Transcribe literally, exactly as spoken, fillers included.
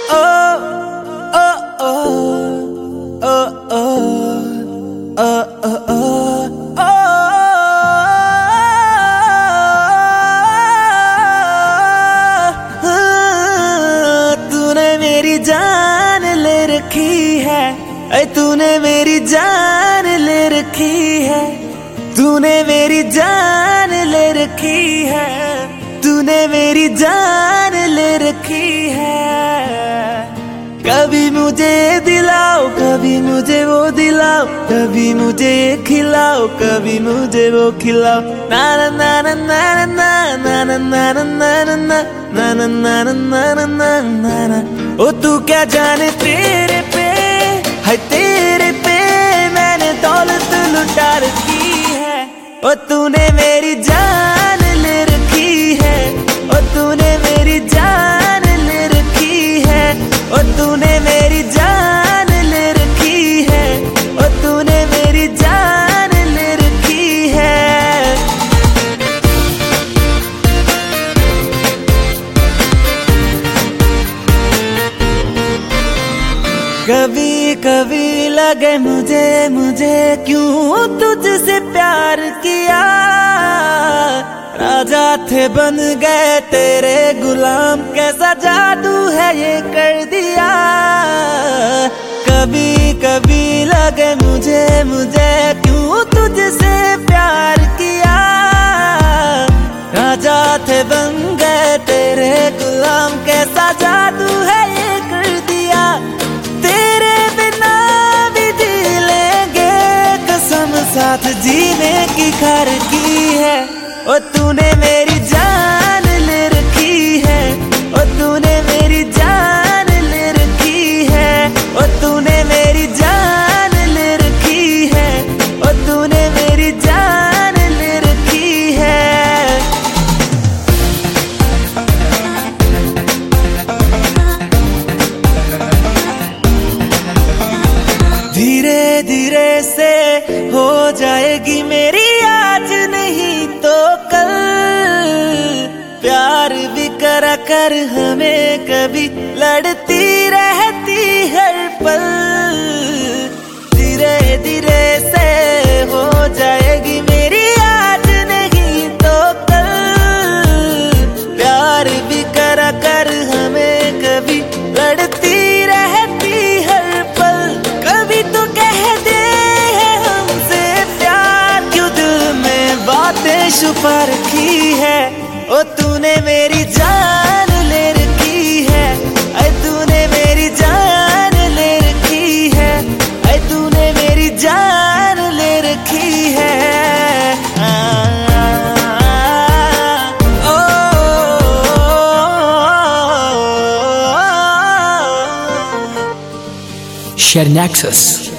जान ले रखी है, ऐ तूने मेरी जान ले रखी है, तूने मेरी जान ले रखी है, तूने मेरी जान ले रखी है। कभी मुझे दिलाओ, कभी मुझे वो दिलाओ, कभी मुझे ये खिलाओ, कभी मुझे वो खिलाओ। ना ना ना ना ना ना ना ना ना ना ना ना ना ना ना ना ना ना ना। ओ तू क्या जाने तेरे पे है, तेरे पे मैंने दौलत लुटा रखी है। ओ तूने मेरी जान ले रखी है, ओ तूने मेरी जान ले रखी है, ओ तूने मेरी जान ले रखी है, ओ तूने मेरी जान ले रखी है। कभी कभी लगे मुझे मुझे क्यों तुझसे प्यार किया, राजा थे बन गए तेरे गुलाम, कैसा जादू है ये कर दिया। कभी कभी लगे मुझे मुझे क्यों तुझसे प्यार किया, राजा थे बन गए तेरे गुलाम, कैसा जादू है ये कर दिया। तेरे बिना भी जी लेंगे कसम, साथ जीने की खार की है। ओ तूने मेरी जान ले रखी है, ओ तूने मेरी जान ले रखी है, ओ तूने मेरी जान ले रखी है, ओ तूने मेरी जान ले रखी है। धीरे धीरे से हो जाएगी मेरी आज नहीं तो कल, प्यार भी करा कर हमें कभी लड़ती रहती हर पल। धीरे धीरे से हो जाएगी मेरी आज नहीं तो कल, प्यार भी करा कर हमें कभी लड़ती रहती हर पल। कभी तो कह दे हमसे प्यार क्यों दिल में बातें छुपा रखी है। ओ तूने मेरी जान ले रखी है, ऐ तूने मेरी जान ले रखी है, ऐ तूने मेरी जान ले रखी है। आ, ओ, Share Nexus.